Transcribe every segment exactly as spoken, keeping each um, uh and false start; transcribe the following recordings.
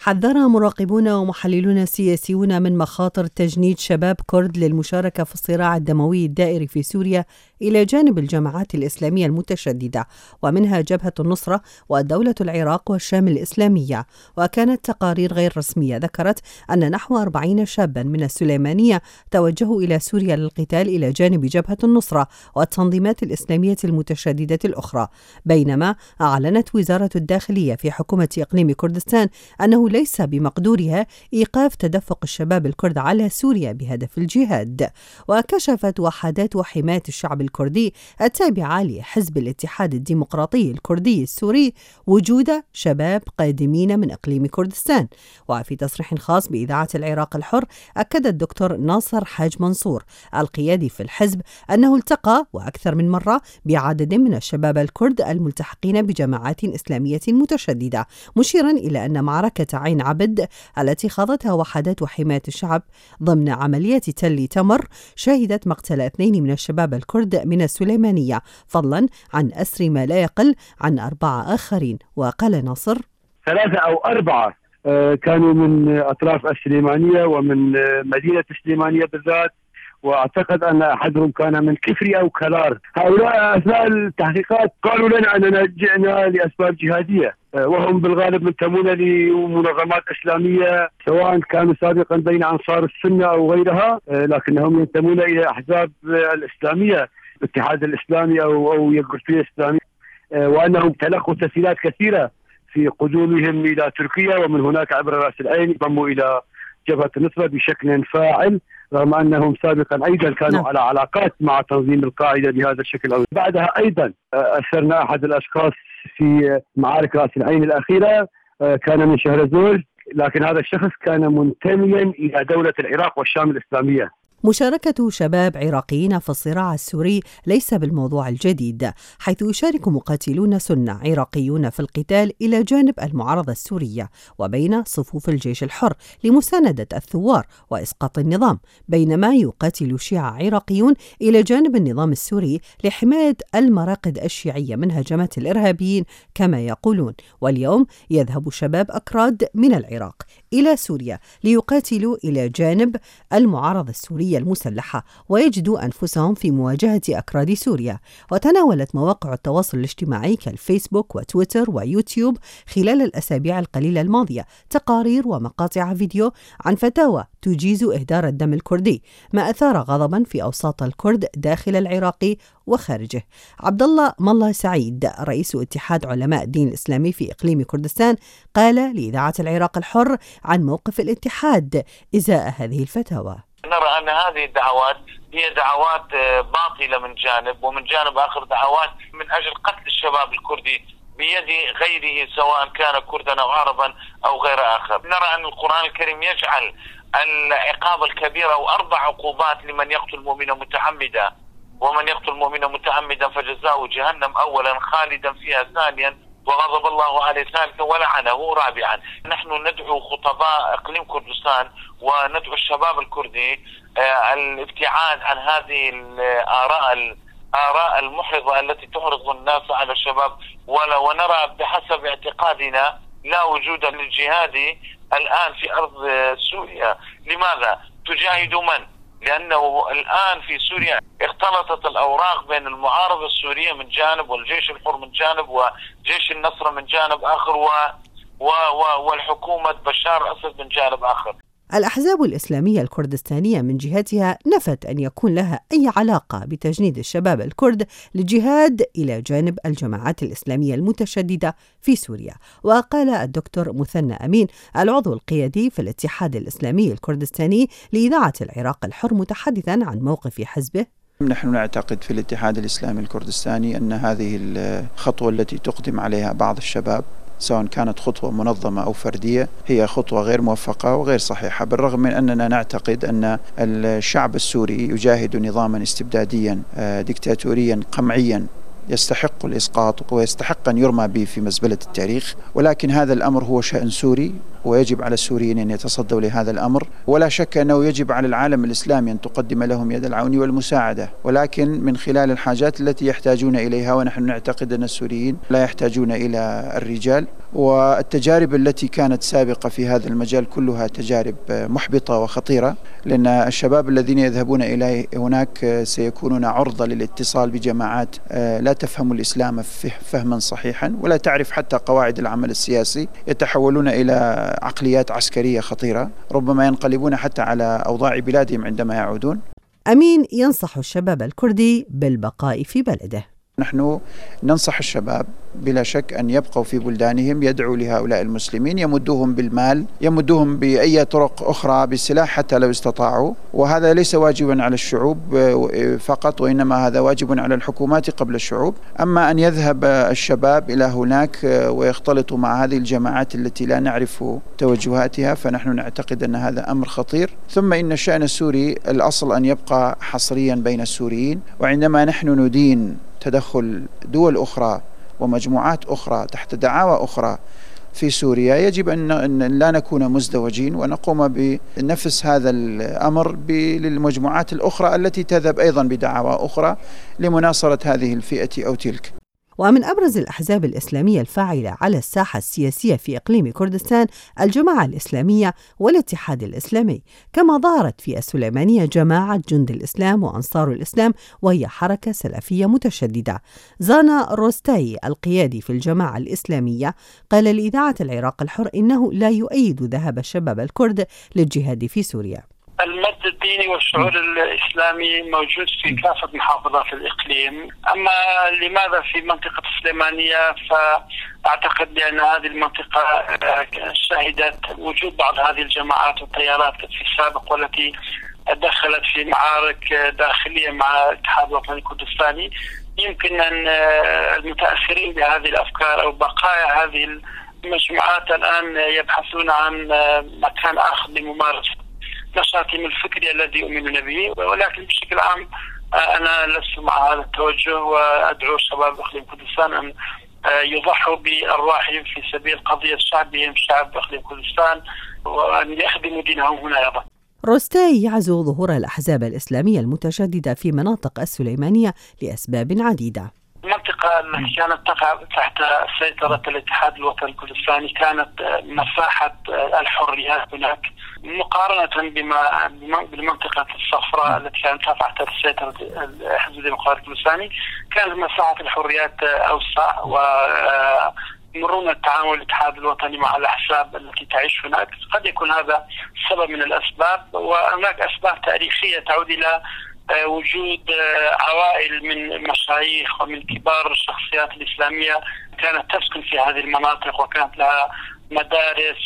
حذر مراقبون ومحللون سياسيون من مخاطر تجنيد شباب كرد للمشاركة في الصراع الدموي الدائر في سوريا إلى جانب الجماعات الإسلامية المتشددة، ومنها جبهة النصرة ودولة العراق والشام الإسلامية. وكانت تقارير غير رسمية ذكرت أن نحو أربعين شابا من السليمانية توجهوا إلى سوريا للقتال إلى جانب جبهة النصرة والتنظيمات الإسلامية المتشددة الأخرى، بينما أعلنت وزارة الداخلية في حكومة إقليم كردستان أنه ليس بمقدورها إيقاف تدفق الشباب الكرد على سوريا بهدف الجهاد. وكشفت وحدات حماية الشعب الكردي التابعة لحزب الاتحاد الديمقراطي الكردي السوري وجود شباب قادمين من إقليم كردستان. وفي تصريح خاص بإذاعة العراق الحر أكد الدكتور ناصر حاج منصور القيادي في الحزب أنه التقى وأكثر من مرة بعدد من الشباب الكرد الملتحقين بجماعات إسلامية متشددة، مشيرا إلى أن معركة عين عبد التي خاضتها وحدات حماية الشعب ضمن عملية تل تمر شهدت مقتل اثنين من الشباب الكرد من السليمانية، فضلا عن أسر ما لا يقل عن أربعة آخرين. وقال ناصر: ثلاثة أو أربعة كانوا من أطراف السليمانية ومن مدينة السليمانية بالذات، واعتقد ان احدهم كان من كفري او كلار. هؤلاء اثناء التحقيقات قالوا لنا اننا جئنا لاسباب جهاديه، وهم بالغالب منتمون لمنظمات اسلاميه سواء كانوا سابقا بين انصار السنه او غيرها، لكنهم ينتمون الى احزاب الاسلاميه، الاتحاد الاسلامي او او القطبيه الاسلاميه، وانهم تلقوا تسهيلات كثيره في قدومهم الى تركيا، ومن هناك عبر راس العين انضموا الى جبهة النصرة بشكل فاعل، رغم أنهم سابقا أيضا كانوا نعم. على علاقات مع تنظيم القاعدة بهذا الشكل. بعدها أيضا أسرنا أحد الأشخاص في معارك رأس العين الأخيرة، كان من شهرزور، لكن هذا الشخص كان منتميا إلى دولة العراق والشام الإسلامية. مشاركة شباب عراقيين في الصراع السوري ليس بالموضوع الجديد، حيث يشارك مقاتلون سنة عراقيون في القتال إلى جانب المعارضة السورية وبين صفوف الجيش الحر لمساندة الثوار وإسقاط النظام، بينما يقاتل شيعة عراقيون إلى جانب النظام السوري لحماية المراقد الشيعية من هجمات الإرهابيين كما يقولون. واليوم يذهب شباب أكراد من العراق إلى سوريا ليقاتلوا إلى جانب المعارضة السورية المسلحة ويجدوا أنفسهم في مواجهة أكراد سوريا. وتناولت مواقع التواصل الاجتماعي كالفيسبوك وتويتر ويوتيوب خلال الأسابيع القليلة الماضية تقارير ومقاطع فيديو عن فتاوى تجيز إهدار الدم الكردي، ما أثار غضبا في أوساط الكرد داخل العراق وخارجه. عبد الله ملا سعيد رئيس اتحاد علماء الدين الإسلامي في إقليم كردستان قال لإذاعة العراق الحر عن موقف الاتحاد إزاء هذه الفتاوى: نرى أن هذه الدعوات هي دعوات باطلة من جانب، ومن جانب آخر دعوات من أجل قتل الشباب الكردي بيد غيره سواء كان كردا أو عربا أو غير آخر. نرى أن القرآن الكريم يجعل العقاب الكبير أو أربع عقوبات لمن يقتل مؤمنا متعمدا، ومن يقتل مؤمنا متعمدا فجزاؤه جهنم أولا خالدا فيها ثانيا وغضب الله عليه ثالثا ولعنه رابعا. نحن ندعو خطباء إقليم كردستان وندعو الشباب الكردي الابتعاد عن هذه الآراء الآراء المحرضة التي تحرض الناس على الشباب، ولا ونرى بحسب اعتقادنا لا وجود للجهاد الآن في أرض سوريا. لماذا؟ تجاهد من؟ لأنه الآن في سوريا اختلطت الأوراق بين المعارضة السورية من جانب والجيش الحر من جانب وجيش النصر من جانب آخر و و و والحكومة بشار الأسد من جانب آخر. الأحزاب الإسلامية الكردستانية من جهتها نفت أن يكون لها أي علاقة بتجنيد الشباب الكرد للجهاد إلى جانب الجماعات الإسلامية المتشددة في سوريا. وقال الدكتور مثنى أمين العضو القيادي في الاتحاد الإسلامي الكردستاني لإذاعة العراق الحر متحدثا عن موقف حزبه: نحن نعتقد في الاتحاد الإسلامي الكردستاني أن هذه الخطوة التي تقدم عليها بعض الشباب سواء كانت خطوة منظمة أو فردية هي خطوة غير موفقة وغير صحيحة، بالرغم من أننا نعتقد أن الشعب السوري يجاهد نظاما استبداديا ديكتاتوريا قمعيا يستحق الإسقاط ويستحق أن يرمى به في مزبلة التاريخ، ولكن هذا الأمر هو شأن سوري ويجب على السوريين أن يتصدوا لهذا الأمر، ولا شك أنه يجب على العالم الإسلامي أن تقدم لهم يد العون والمساعدة، ولكن من خلال الحاجات التي يحتاجون إليها، ونحن نعتقد أن السوريين لا يحتاجون إلى الرجال والتجارب التي كانت سابقة في هذا المجال كلها تجارب محبطة وخطيرة، لأن الشباب الذين يذهبون إلى هناك سيكونون عرضة للاتصال بجماعات لا تفهم الإسلام فهما صحيحا ولا تعرف حتى قواعد العمل السياسي، يتحولون إلى عقليات عسكرية خطيرة، ربما ينقلبون حتى على أوضاع بلادهم عندما يعودون. أمين ينصح الشباب الكردي بالبقاء في بلده. نحن ننصح الشباب بلا شك أن يبقوا في بلدانهم، يدعو لهؤلاء المسلمين، يمدوهم بالمال، يمدوهم بأي طرق أخرى، بالسلاح حتى لو استطاعوا، وهذا ليس واجبا على الشعوب فقط، وإنما هذا واجب على الحكومات قبل الشعوب. أما أن يذهب الشباب إلى هناك ويختلطوا مع هذه الجماعات التي لا نعرف توجهاتها، فنحن نعتقد أن هذا أمر خطير. ثم إن الشأن السوري الأصل أن يبقى حصريا بين السوريين، وعندما نحن ندين تدخل دول أخرى ومجموعات أخرى تحت دعاوى أخرى في سوريا، يجب أن لا نكون مزدوجين ونقوم بنفس هذا الأمر للمجموعات الأخرى التي تذهب أيضا بدعاوى أخرى لمناصرة هذه الفئة أو تلك. ومن أبرز الأحزاب الإسلامية الفاعلة على الساحة السياسية في إقليم كردستان الجماعة الإسلامية والاتحاد الإسلامي، كما ظهرت في السليمانية جماعة جند الإسلام وأنصار الإسلام، وهي حركة سلفية متشددة. زانا روستاي القيادي في الجماعة الإسلامية قال لإذاعة العراق الحر إنه لا يؤيد ذهاب الشباب الكرد للجهاد في سوريا. المد الديني والشعور الإسلامي موجود في كافة محافظات الإقليم، أما لماذا في منطقة السليمانية؟ فأعتقد بأن هذه المنطقة شهدت وجود بعض هذه الجماعات والتيارات في السابق، والتي دخلت في معارك داخلية مع الاتحاد الوطني الكردستاني. يمكن أن المتأثرين بهذه الأفكار أو بقايا هذه المجموعات الآن يبحثون عن مكان آخر لممارسة نشاطهم الفكري الذي يؤمنون به، ولكن بشكل عام أنا لست مع هذا التوجه، وأدعو شباب إقليم كردستان أن يضحوا بأرواحهم في سبيل قضية شعبهم شعب إقليم كردستان، وأن يخدموا دينهم هنا أيضا. روستاي يعزو ظهور الأحزاب الإسلامية المتشددة في مناطق السليمانية لأسباب عديدة. المنطقة التي كانت تقع تحت سيطرة الاتحاد الوطني الكردستاني كانت مساحة الحريات هناك، مقارنة بما بالمنطقة الصفراء التي كانت تقع تحت سيطرة الحزب الديمقراطي الكردستاني. كانت مساحة الحريات أوسع، ومرونة التعامل الاتحاد الوطني مع الأحزاب التي تعيش هناك. قد يكون هذا سبب من الأسباب، وهناك أسباب تاريخية تعود إلى وجود عوائل من مشايخ ومن كبار الشخصيات الإسلامية كانت تسكن في هذه المناطق، وكانت لها مدارس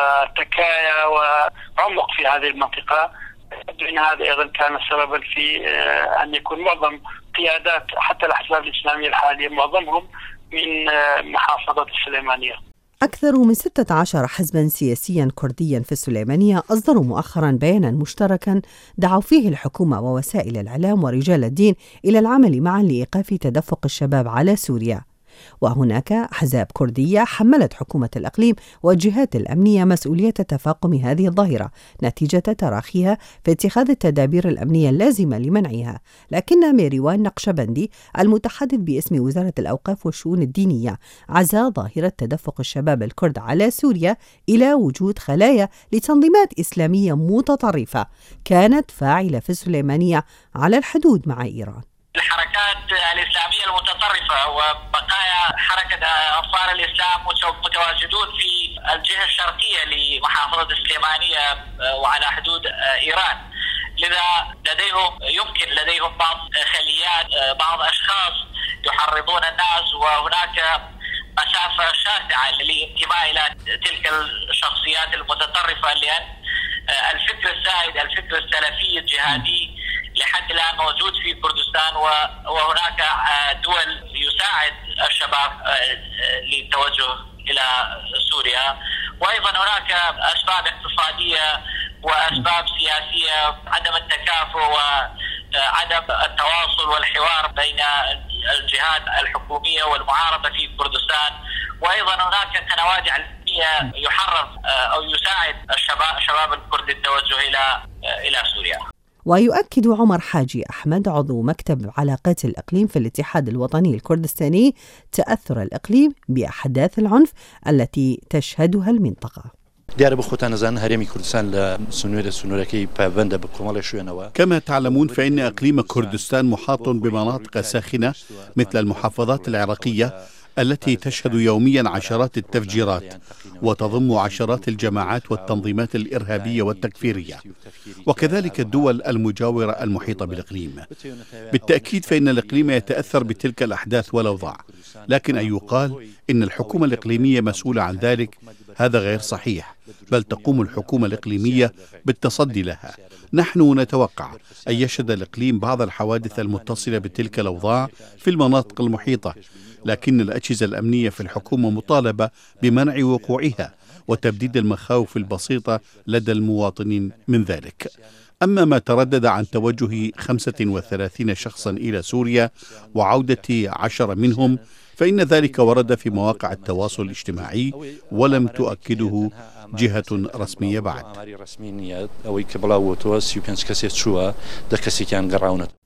وتكايا وعمق في هذه المنطقة. أن هذا أيضا كان سببا في أن يكون معظم قيادات حتى الأحزاب الإسلامية الحالية معظمهم من محافظة السليمانية. أكثر من ستة عشر حزباً سياسياً كردياً في السليمانية أصدروا مؤخراً بياناً مشتركاً دعوا فيه الحكومة ووسائل الإعلام ورجال الدين إلى العمل معاً لإيقاف تدفق الشباب على سوريا. وهناك أحزاب كردية حملت حكومة الإقليم والجهات الأمنية مسؤولية تفاقم هذه الظاهرة نتيجة تراخيها في اتخاذ التدابير الأمنية اللازمة لمنعها. لكن ميريوان نقشبندي المتحدث باسم وزارة الأوقاف والشؤون الدينية عزا ظاهرة تدفق الشباب الكرد على سوريا إلى وجود خلايا لتنظيمات إسلامية متطرفة كانت فاعلة في السليمانية على الحدود مع إيران. الحركات الإسلامية المتطرفة وبقايا حركة أنصار الإسلام متواجدون في الجهة الشرقية لمحافظة السليمانية وعلى حدود إيران، لذا لديهم يمكن لديهم بعض خليات، بعض أشخاص يحرضون الناس، وهناك مسافة شاسعة للانتماء إلى تلك الشخصيات المتطرفة، لأن الفكر السائد الفكر السلفي الجهادي لحد الآن موجود في كردستان، وهناك دول يساعد الشباب للتوجه إلى سوريا، وأيضا هناك أسباب اقتصادية وأسباب سياسية، عدم التكافؤ وعدم التواصل والحوار بين الجهات الحكومية والمعارضة في كردستان، وأيضا هناك قنوات علمية يحرض أو يساعد الشباب شباب الكرد التوجه إلى إلى سوريا. ويؤكد عمر حاجي أحمد عضو مكتب علاقات الإقليم في الاتحاد الوطني الكردستاني تأثر الإقليم بأحداث العنف التي تشهدها المنطقة. كما تعلمون فإن إقليم كردستان محاط بمناطق ساخنة مثل المحافظات العراقية التي تشهد يوميا عشرات التفجيرات وتضم عشرات الجماعات والتنظيمات الإرهابية والتكفيرية، وكذلك الدول المجاورة المحيطة بالإقليم. بالتأكيد فإن الإقليم يتأثر بتلك الأحداث والأوضاع، لكن أن يقال إن الحكومة الإقليمية مسؤولة عن ذلك هذا غير صحيح، بل تقوم الحكومة الإقليمية بالتصدي لها. نحن نتوقع أن يشهد الإقليم بعض الحوادث المتصلة بتلك الأوضاع في المناطق المحيطة، لكن الأجهزة الأمنية في الحكومة مطالبة بمنع وقوعها وتبديد المخاوف البسيطة لدى المواطنين من ذلك. أما ما تردد عن توجه خمسة وثلاثين شخصا إلى سوريا وعودة عشرة منهم فإن ذلك ورد في مواقع التواصل الاجتماعي ولم تؤكده جهة رسمية بعد.